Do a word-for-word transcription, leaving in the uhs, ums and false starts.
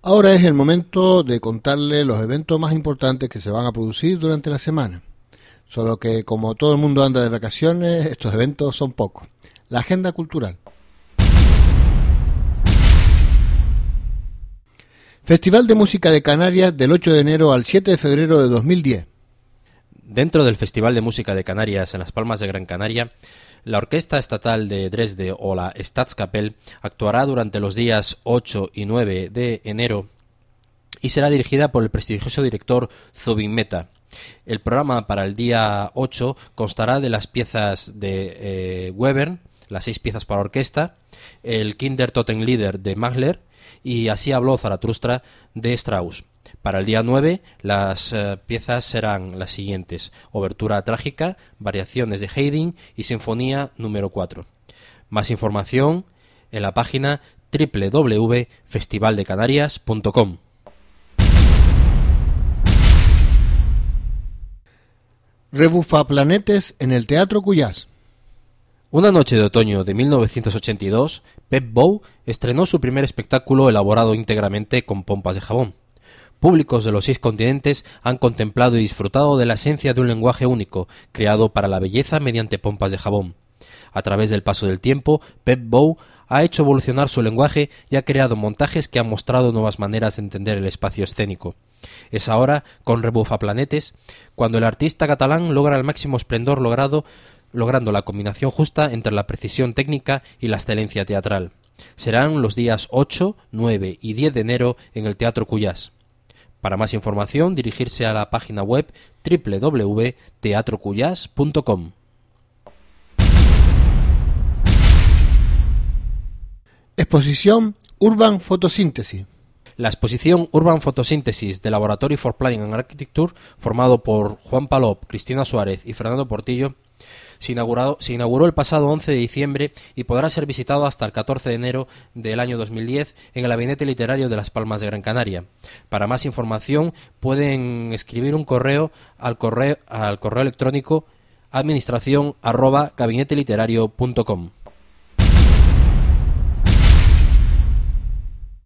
Ahora es el momento de contarle los eventos más importantes que se van a producir durante la semana. Solo que como todo el mundo anda de vacaciones, estos eventos son pocos. La agenda cultural. Festival de Música de Canarias del ocho de enero al siete de febrero de dos mil diez. Dentro del Festival de Música de Canarias en Las Palmas de Gran Canaria, la Orquesta Estatal de Dresde o la Staatskapelle actuará durante los días ocho y nueve de enero y será dirigida por el prestigioso director Zubin Mehta. El programa para el día ocho constará de las piezas de eh, Webern, las seis piezas para orquesta, el Kindertotenlieder de Mahler y Así habló Zaratustra de Strauss. Para el día nueve las eh, piezas serán las siguientes: Obertura trágica, Variaciones de Haydn y Sinfonía número cuatro. Más información en la página doble u doble u doble u punto festival de canarias punto com. Rebufaplanetes en el Teatro Cuyás. Una noche de otoño de mil novecientos ochenta y dos, Pep Bow estrenó su primer espectáculo elaborado íntegramente con pompas de jabón. Públicos de los seis continentes han contemplado y disfrutado de la esencia de un lenguaje único, creado para la belleza mediante pompas de jabón. A través del paso del tiempo, Pep Bow ha hecho evolucionar su lenguaje y ha creado montajes que han mostrado nuevas maneras de entender el espacio escénico. Es ahora, con Rebufaplanetes, cuando el artista catalán logra el máximo esplendor logrado, logrando la combinación justa entre la precisión técnica y la excelencia teatral. Serán los días ocho, nueve y diez de enero en el Teatro Cuyás. Para más información, dirigirse a la página web doble u doble u doble u punto teatro cuyás punto com. Exposición Urban Photosynthesis. La exposición Urban Photosynthesis de Laboratory for Planning and Architecture, formado por Juan Palop, Cristina Suárez y Fernando Portillo, se inauguró, se inauguró el pasado once de diciembre y podrá ser visitado hasta el catorce de enero del año dos mil diez en el Gabinete Literario de Las Palmas de Gran Canaria. Para más información pueden escribir un correo al correo, al correo electrónico administración arroba gabinete literario punto com.